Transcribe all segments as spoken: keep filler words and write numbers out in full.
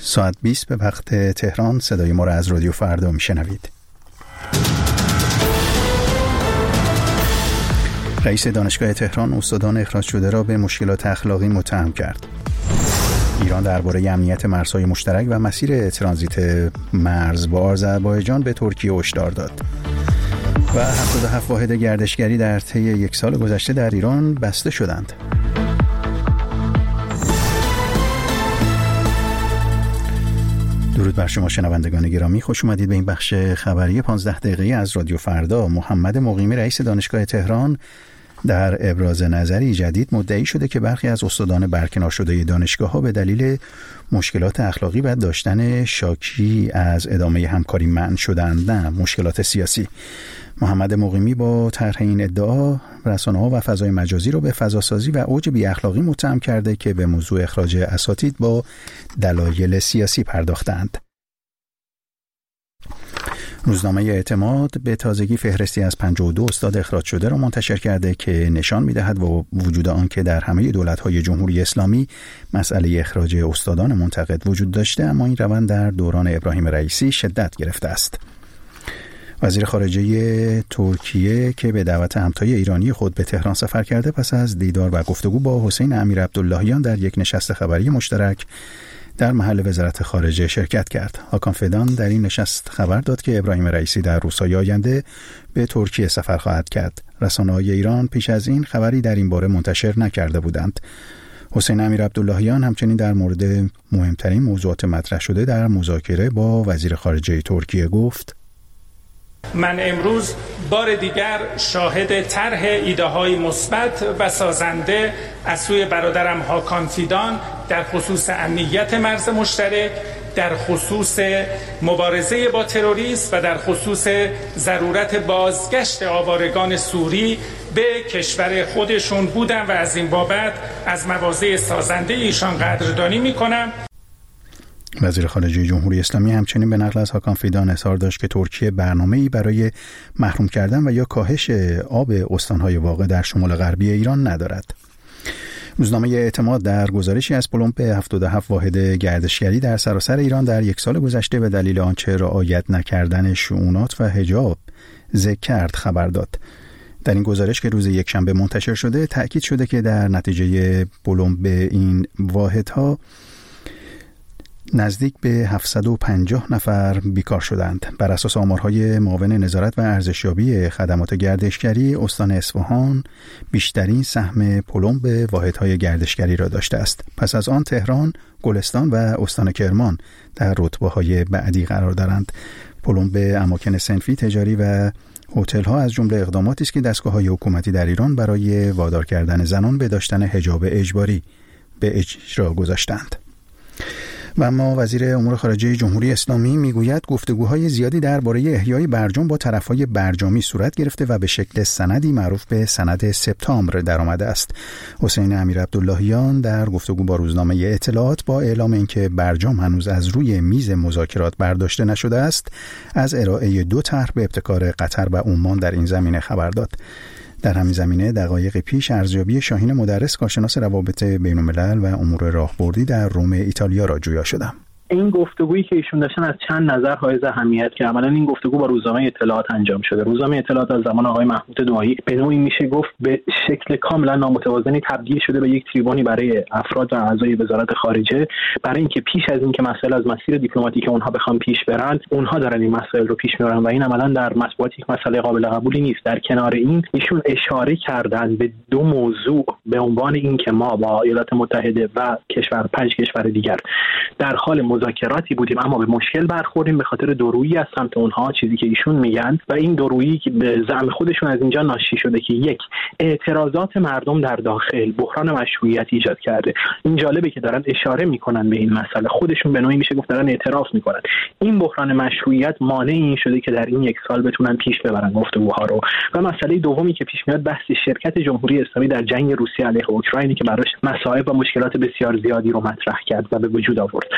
ساعت بیست به وقت تهران. صدای ما را از رادیو فردا میشنوید. رئیس دانشگاه تهران استادان اخراج شده را به مشکلات اخلاقی متهم کرد. ایران درباره امنیت مرزهای مشترک و مسیر ترانزیت مرز با آذربایجان به ترکیه هشدار داد. و هفتاد و هفت واحد گردشگری در طی یک سال گذشته در ایران بسته شدند. درود بر شما شنوندگان گرامی، خوش اومدید به این بخش خبری پانزده دقیقه‌ای از رادیو فردا. محمد مقیمی رئیس دانشگاه تهران در ابراز نظری جدید مدعی شده که برخی از استادان برکنار شده دانشگاه‌ها به دلیل مشکلات اخلاقی و داشتن شاکی از ادامه همکاری منع شدند، نه مشکلات سیاسی. محمد مقیمی با طرح این ادعا رسانه‌ها و فضای مجازی را به فضاسازی و اوج بی اخلاقی متهم کرده که به موضوع اخراج اساتید با دلایل سیاسی پرداختند. روزنامه اعتماد به تازگی فهرستی از پنجاه و دو استاد اخراج شده را منتشر کرده که نشان می‌دهد با وجود آنکه در همه دولت‌های جمهوری اسلامی مسئله اخراج استادان منتقد وجود داشته، اما این روند در دوران ابراهیم رئیسی شدت گرفته است. وزیر خارجه ترکیه که به دعوت همتای ایرانی خود به تهران سفر کرده، پس از دیدار و گفتگو با حسین امیر عبداللهیان در یک نشست خبری مشترک در محل وزارت خارجه شرکت کرد. هاکان فدان در این نشست خبر داد که ابراهیم رئیسی در روزهای آینده به ترکیه سفر خواهد کرد. رسانه‌های ایران پیش از این خبری در این باره منتشر نکرده بودند. حسین امیر عبداللهیان همچنین در مورد مهمترین موضوعات مطرح شده در مذاکره با وزیر خارجه ترکیه گفت: من امروز بار دیگر شاهد طرح ایده‌های مثبت و سازنده از سوی برادرم هاکان فیدان در خصوص امنیت مرز مشترک، در خصوص مبارزه با تروریسم و در خصوص ضرورت بازگشت آوارگان سوری به کشور خودشون بودم و از این بابت از مواضع سازنده ایشان قدردانی می‌کنم. وزیر خارجه جمهوری اسلامی همچنین به نقل از هاکان فیدان اظهار داشت که ترکیه برنامه‌ای برای محروم کردن و یا کاهش آب استان‌های واقع در شمال غربی ایران ندارد. روزنامه اعتماد در گزارشی از پلمپ هفتاد و هفت واحد گردشگری در سراسر ایران در یک سال گذشته به دلیل آنچه رعایت نکردن شؤونات و حجاب ذکر کرد خبر داد. در این گزارش که روز یکشنبه منتشر شده تأکید شده که در نتیجه پلمپ این واحدها نزدیک به هفتصد و پنجاه نفر بیکار شدند. بر اساس آمارهای معاون نظارت و ارزشیابی خدمات گردشگری، استان اصفهان بیشترین سهم پلمپ به واحدهای گردشگری را داشته است. پس از آن تهران، گلستان و استان کرمان در رتبه‌های بعدی قرار دارند. پلمپ به اماکن صنفی، تجاری و هتل‌ها از جمله اقداماتی است که دستگاه‌های حکومتی در ایران برای وادار کردن زنان به داشتن حجاب اجباری به اجرا گذاشتند. و اما وزیر امور خارجه جمهوری اسلامی میگوید گفتگوهای زیادی درباره احیای برجام با طرفهای برجامی صورت گرفته و به شکل سندی معروف به سند سپتامبر درآمده است. حسین امیر عبداللهیان در گفتگو با روزنامه اطلاعات با اعلام اینکه برجام هنوز از روی میز مذاکرات برداشته نشده است، از ارائه دو طرح به ابتکار قطر و عمان در این زمینه خبر داد. در همین زمینه دقایق پیش ارزیابی شاهین مدرس، کارشناس روابط بین‌الملل و امور راهبردی در روم ایتالیا را جویا شدم. این گفتگویی که ایشون داشتن از چند نظر حائز اهمیت که عملاً این گفتگو با روزنامه اطلاعات انجام شده. روزنامه اطلاعات از زمان آقای محمود دعایی به نوعی میشه گفت به شکل کاملا نامتوازنی تبدیل شده به یک تریبونی برای افراد و اعضای وزارت خارجه، برای اینکه پیش از اینکه مسائل از مسیر دیپلماتیک اونها بخوام پیش برن، اونها دارن این مسائل رو پیش میبرن و این عملاً در مطبوعات یک مسئله قابل قبولی نیست. در کنار این ایشون اشاره کردن به دو موضوع به عنوان اینکه ما با ایالات متحده و کشور پنج کشور دیگر در حال مذاکراتی بودیم اما به مشکل برخوردیم به خاطر دورویی از سمت اونها، چیزی که ایشون میگن، و این دورویی که به زعم خودشون از اینجا ناشی شده که یک، اعتراضات مردم در داخل بحران مشروعیت ایجاد کرده. این جالبه که دارن اشاره میکنن به این مسئله، خودشون به نوعی میشه گفت دارن اعتراف میکنن. این بحران مشروعیت مانع این شده که در این یک سال بتونن پیش ببرن گفتگوها رو. و مسئله دومی که پیش میاد بحث شرکت جمهوری اسلامی در جنگ روسیه علیه اوکراینی که براش مصائب و مشکلات بسیار زیادی رو مطرح کرد و به وجود آورد. حالا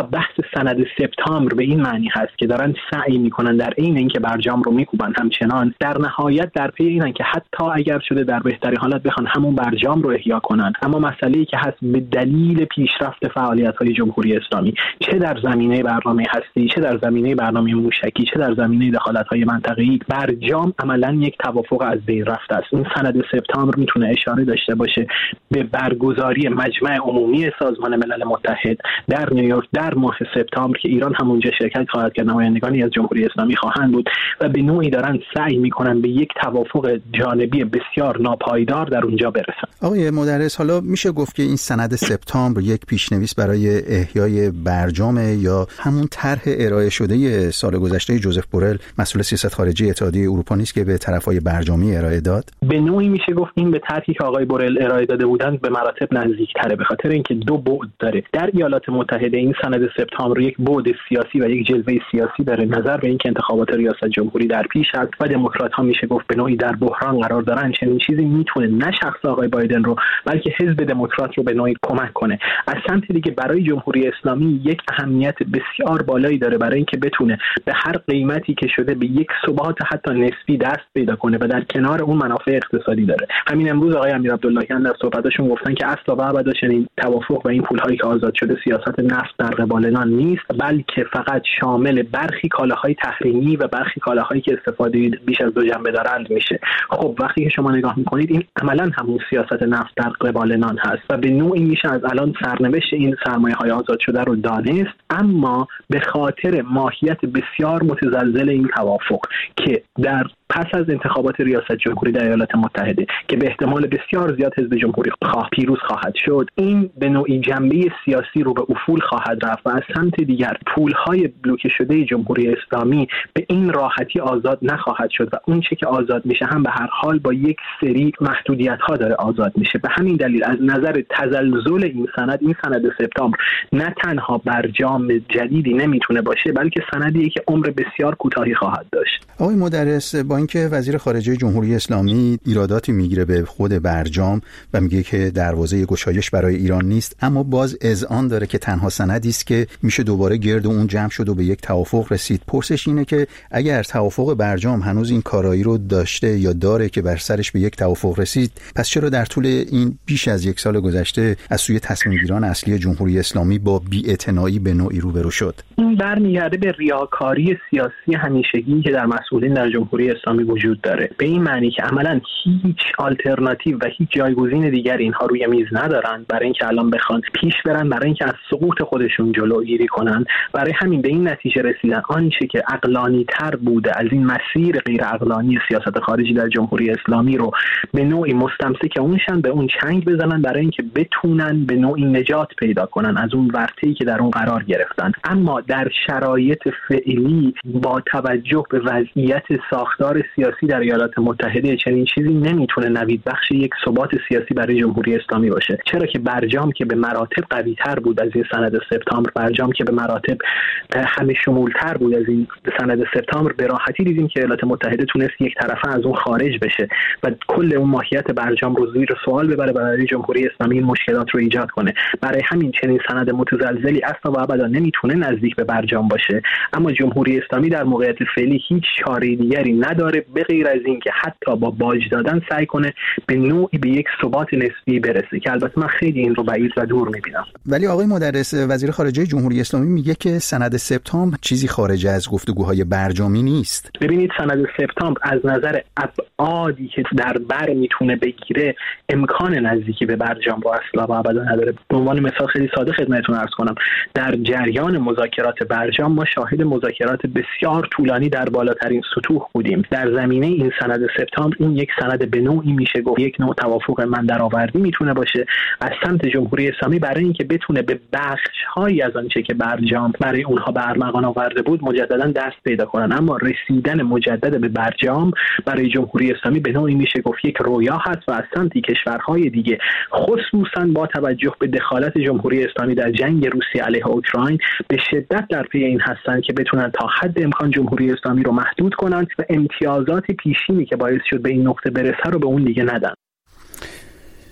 بحث سند سپتامبر به این معنی هست که دارن سعی میکنن در عین اینکه برجام رو میکوبن همچنان در نهایت در پی اینن که حتی اگر شده در بهترین حالت بخوان همون برجام رو احیا کنن، اما مسئله‌ای که هست به دلیل پیشرفت فعالیت‌های جمهوری اسلامی چه در زمینه برنامه هستی، چه در زمینه برنامه موشکی، چه در زمینه دخالت‌های منطقه‌ای، برجام عملاً یک توافق از بین رفته است. این سند سپتامبر میتونه اشاره داشته باشه به برگزاری مجمع عمومی سازمان ملل متحد در نیویورک در ماه سپتامبر که ایران همونجا شرکت خواهد کرد، نمایندگانی از جمهوری اسلامی خواهند بود و به نوعی دارن سعی میکنن به یک توافق جانبی بسیار ناپایدار در اونجا برسن. آقای مدرس، حالا میشه گفت که این سند سپتامبر یک پیشنویس برای احیای برجام یا همون طرح ارائه شده سال گذشته جوزف بورل مسئول سیاست خارجی اتحادیه اروپا نیست که به طرفای برجامی ارائه داد؟ به نوعی میشه گفت این به طرحی که آقای بورل ارائه داده بودند به مراتب نزدیک‌تره، به خاطر اینکه دو بعد داره. در ایالات متحده این سند سپتامبر یک بعد سیاسی و یک جلوه سیاسی داره، نظر به اینکه انتخابات ریاست جمهوری در پیش است و دموکرات‌ها میشه گفت به نوعی در بحران قرار دارن. چنین چیزی میتونه نه شخص آقای بایدن رو بلکه حزب دموکرات رو به نوعی کمک کنه. از سمت دیگه برای جمهوری اسلامی یک اهمیت بسیار بالایی داره برای اینکه بتونه به هر قیمتی که شده به یک ثبات حتی نسبی دست پیدا کنه و در کنار اون منافع اقتصادی داره. همین امروز آقای امیر عبداللهیان در صحبتشون گفتن که اصلا و ابدا چنین توافق و این پول‌هایی که آزاد شده سیاست نفت در قبالنان نیست، بلکه فقط شامل برخی کالاهای تحریمی و برخی کالاهایی که استفاده بیش از دو جنبه دارند میشه. خب وقتی که شما نگاه میکنید این عملاً همون سیاست نفت در قبالنان هست و به نوعی میشه از الان سرنوشت این سرمایه‌های آزاد شده رو دانست، اما به خاطر ماهیت بسیار متزلزل این توافق که در پس از انتخابات ریاست جمهوری در ایالات متحده که به احتمال بسیار زیاد حزب جمهوری خواه پیروز خواهد شد، این به نوعی جنبه سیاسی رو به افول خواهد رفت و از سمت دیگر پولهای بلوکه شده جمهوری اسلامی به این راحتی آزاد نخواهد شد و اون چه که آزاد میشه هم به هر حال با یک سری محدودیت ها داره آزاد میشه. به همین دلیل از نظر تزلزل این سند، این سند سپتامبر نه تنها برجام جدیدی نمیتونه باشه بلکه سندیه که عمر بسیار کوتاهی خواهد داشت. آقای مدرس، با اینکه وزیر خارجه جمهوری اسلامی ایراداتی میگیره به خود برجام و میگه که دروازه گشایش برای ایران نیست، اما باز اذعان داره که تنها سندی است که میشه دوباره گرد اون جمع شد و به یک توافق رسید. پرسش اینه که اگر توافق برجام هنوز این کارایی رو داشته یا داره که بر سرش به یک توافق رسید، پس چرا در طول این بیش از یک سال گذشته از سوی تصمیم گیران اصلی جمهوری اسلامی با بی‌اعتنایی به نوعی روبرو شد؟ این برمیگرده به ریاکاری سیاسی همیشگی که در مسئولین در جمهوری اسلامی وجود داره، به این معنی که عملاً هیچ آلترناتیو و هیچ جایگزین دیگری اینها روی میز ندارن برای اینکه الان بخوان پیش برن، برای اینکه از سقوط خودشون جلوگیری کنن. برای همین به این نتیجه رسیدن آنچه که عقلانی تر بوده از این مسیر غیر عقلانی سیاست خارجی در جمهوری اسلامی رو به نوعی مستمسک اونشن، به اون چنگ بزنن برای اینکه بتونن به نوعی نجات پیدا کنن از اون ورطه‌ای که در اون قرار گرفتن. اما در شرایط فعلی با توجه به وضعیت ساختار سیاسی در ایالات متحده چنین چیزی نمیتونه نوید بخش یک ثبات سیاسی برای جمهوری اسلامی باشه، چرا که برجام که به مراتب قوی تر بود از این سند سپتامبر، برجام که به مراتب همه شمول تر بود از این سند سپتامبر، به راحتی دیدیم که ایالات متحده تونست یک طرفه از اون خارج بشه و کل اون ماهیت برجام رو زیر سوال ببره برای جمهوری اسلامی این مشکلات رو ایجاد کنه. برای همین چنین سند متزلزلی اصلا و ابدا نمیتونه نزدیک به برجام باشه، اما جمهوری اسلامی در موقعیت فعلی هیچ چاره دیگری نداره به غیر از این که حتی با باج دادن سعی کنه به نوعی به یک ثبات نسبی برسه که البته من خیلی این رو بعید و دور میبینم. ولی آقای مدرس، وزیر خارجه جمهوری اسلامی میگه که سند سپتامبر چیزی خارج از گفتگوهای برجامی نیست. ببینید سند سپتامبر از نظر ابعادی که در بر میتونه بگیره امکان نزدیکی به برجام با اصلا و ابدا نداره. به عنوان مثال خیلی ساده خدمتتون عرض کنم، در جریان مذاکرات برجام ما شاهد مذاکرات بسیار طولانی در بالاترین سطوح بودیم. در زمینه این سند سپتامبر این یک سند به نوعی میشه گفت یک نوع توافق من درآوردی میتونه باشه از سمت جمهوری اسلامی برای اینکه بتونه به بخش‌هایی از آنچه که برجام برای اونها به ارمغان آورده بود مجددا دست پیدا کنن. اما رسیدن مجدد به برجام برای جمهوری اسلامی به نوعی میشه گفت یک رویا هست و از سمت کشورهای دیگه خصوصا با توجه به دخالت جمهوری اسلامی در جنگ روسیه علیه اوکراین به شدت در پی این هستن که بتونن تا حد امکان جمهوری اسلامی رو محدود کنن و امتیازات پیشینی که باعث شد به این نقطه برسه رو به اون دیگه ندن.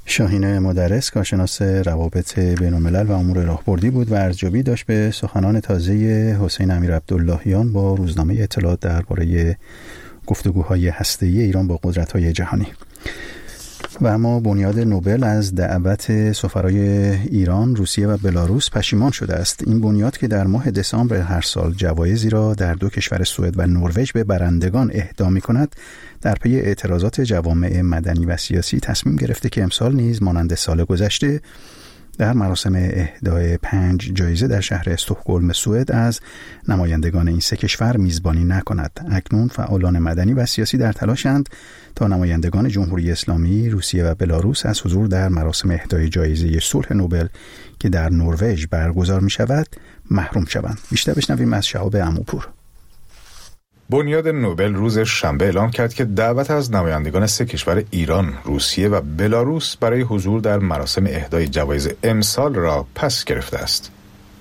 شاهین مدرس کارشناس روابط بین الملل و امور راهبردی بود و ارزیابی داشت به سخنان تازه حسین امیرعبداللهیان با روزنامه اطلاعات درباره گفتگوهای هسته‌ای ایران با قدرت‌های جهانی. و اما بنیاد نوبل از دعوت سفرای ایران، روسیه و بلاروس پشیمان شده است. این بنیاد که در ماه دسامبر هر سال جوایزی را در دو کشور سوئد و نروژ به برندگان اهدا می‌کند، در پی اعتراضات جوامع مدنی و سیاسی تصمیم گرفته که امسال نیز مانند سال گذشته در مراسم اهدای پنج جایزه در شهر استکهلم سوئد از نمایندگان این سه کشور میزبانی نکند. اکنون فعالان مدنی و سیاسی در تلاشند تا نمایندگان جمهوری اسلامی، روسیه و بلاروس از حضور در مراسم اهدای جایزه صلح نوبل که در نروژ برگزار می شود محروم شوند. بیشتر بشنویم از شهاب عموپور. بنیاد نوبل روز شنبه اعلام کرد که دعوت از نمایندگان سه کشور ایران، روسیه و بلاروس برای حضور در مراسم اهدای جوایز امسال را پس گرفته است.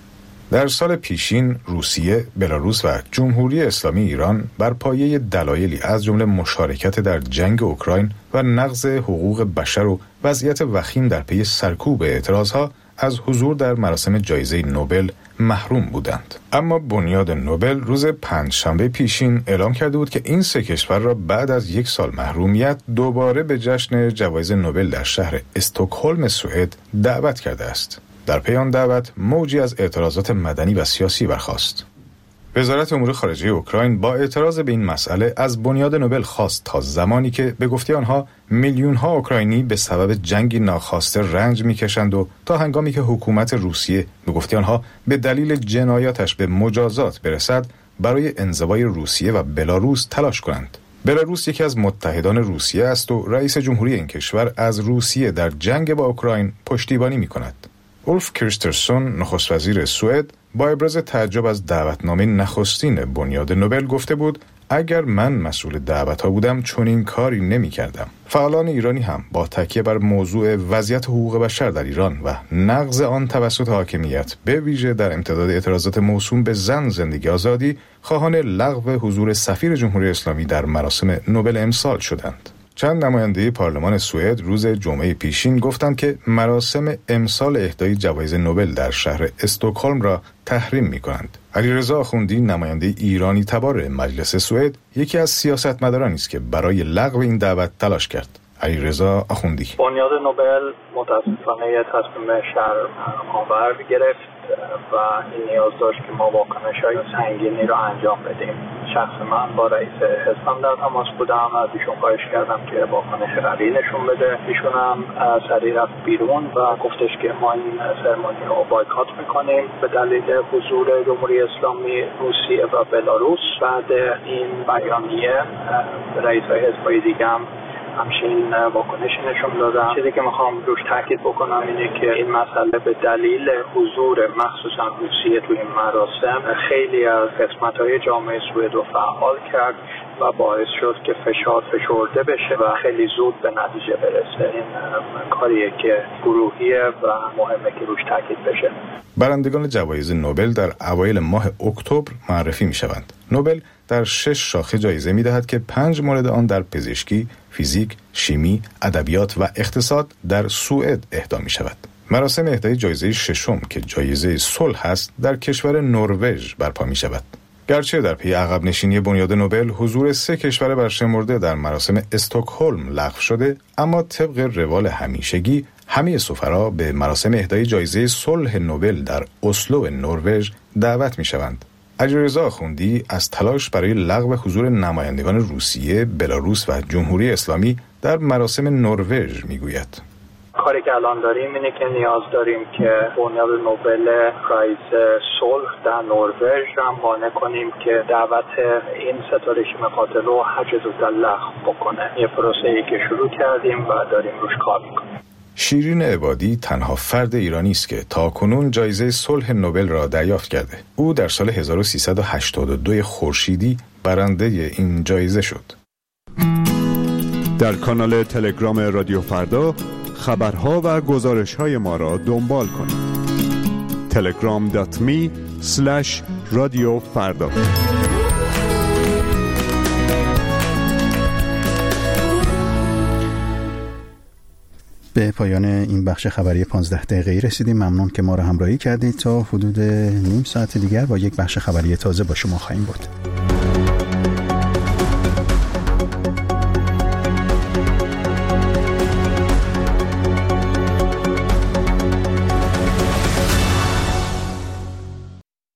در سال پیشین روسیه، بلاروس و جمهوری اسلامی ایران بر پایه دلایلی از جمله مشارکت در جنگ اوکراین و نقض حقوق بشر و وضعیت وخیم در پی سرکوب اعتراضها از حضور در مراسم جایزه نوبل محروم بودند. اما بنیاد نوبل روز پنجشنبه پیشین اعلام کرده بود که این سه کشور را بعد از یک سال محرومیت دوباره به جشن جوایز نوبل در شهر استکهلم سوئد دعوت کرده است. در پی آن دعوت موجی از اعتراضات مدنی و سیاسی برخاست. وزارت امور خارجه اوکراین با اعتراض به این مسئله از بنیاد نوبل خواست تا زمانی که به گفته آنها میلیون ها اوکراینی به سبب جنگی ناخواسته رنج میکشند و تا هنگامی که حکومت روسیه به گفته آنها به دلیل جنایاتش به مجازات برسد برای انزوای روسیه و بلاروس تلاش کنند. بلاروس یکی از متحدان روسیه است و رئیس جمهوری این کشور از روسیه در جنگ با اوکراین پشتیبانی میکند. اولف کریسترسون نخست وزیر سوئد با ابراز تعجب از دعوتنامه نخستین بنیاد نوبل گفته بود اگر من مسئول دعوت‌ها بودم چنین کاری نمی‌کردم. فعالان ایرانی هم با تکیه بر موضوع وضعیت حقوق بشر در ایران و نقض آن توسط حاکمیت به ویژه در امتداد اعتراضات موسوم به زن، زندگی، آزادی خواهان لغو حضور سفیر جمهوری اسلامی در مراسم نوبل امسال شدند. چند نماینده پارلمان سوئد روز جمعه پیشین گفتند که مراسم امسال اهدای جوایز نوبل در شهر استکهلم را تحریم می‌کنند. علیرضا آخوندی نماینده ایرانی تبار مجلس سوئد یکی از سیاستمدارانی است که برای لغو این دعوت تلاش کرد. علیرضا آخوندی: بنیاد نوبل متاسفانه تصمیم شرم‌آور گرفت و این نیاز داشت که ما واکنش‌های سنگینی را انجام بدیم. شخص من با رئیس حزبم در تماس بودم، از ایشون خواهش کردم که واکنش قوی نشون بده. ایشون هم سریع رفت بیرون و گفتش که ما این سرمانی رو بایکات میکنیم به دلیل حضور جمهوری اسلامی، روسیه و بلاروس. بعد این بیانیه رئیس‌های حزب‌های دیگه هم همچنین واکنش نشون دادم. چیزی که میخوام روش تاکید بکنم اینه که این مسئله به دلیل حضور مخصوصا روسیه توی این مراسم خیلی از قسمت‌های جامعه سوئد رو فعال کرد و باعث شد که فشار فشرده بشه و خیلی زود به نتیجه برسه. این کاریه که گروهیه و مهمه که روش تاکید بشه. برندگان جوایز نوبل در اوایل ماه اکتبر معرفی میشوند. نوبل در شش شاخه جایزه میدهد که پنج مورد آن در پزشکی، فیزیک، شیمی، ادبیات و اقتصاد در سوئد اهدا می شود. مراسم اهدای جایزه ششم که جایزه صلح است در کشور نروژ برپا می شود. گرچه در پی عقب نشینی بنیاد نوبل حضور سه کشور برشمرده در مراسم استکهلم لغو شده، اما طبق روال همیشگی همه سفرا به مراسم اهدای جایزه صلح نوبل در اسلو نروژ دعوت می شوند. علیرضا آخوندی از تلاش برای لغو حضور نمایندگان روسیه، بلاروس و جمهوری اسلامی در مراسم نروژ میگوید. کاری که الان داریم اینه که نیاز داریم که بنیاد نوبل پرایز صلح در نروژ را قانع کنیم که دعوت این ستاره قاتل رو هر چه زودتر لغو بکنه. یه پروسه‌ای که شروع کردیم و داریم روش کار میکنیم. شیرین عبادی تنها فرد ایرانی است که تاکنون جایزه صلح نوبل را دریافت کرده. او در سال هزار و سیصد و هشتاد و دو خورشیدی برنده این جایزه شد. در کانال تلگرام رادیو فردا خبرها و گزارش‌های ما را دنبال کنید. تلگرام دات می اسلش رادیو فردا. به پایان این بخش خبری پانزده دقیقه‌ای رسیدیم. ممنون که ما را همراهی کردید. تا حدود نیم ساعت دیگر با یک بخش خبری تازه با شما خواهیم بود.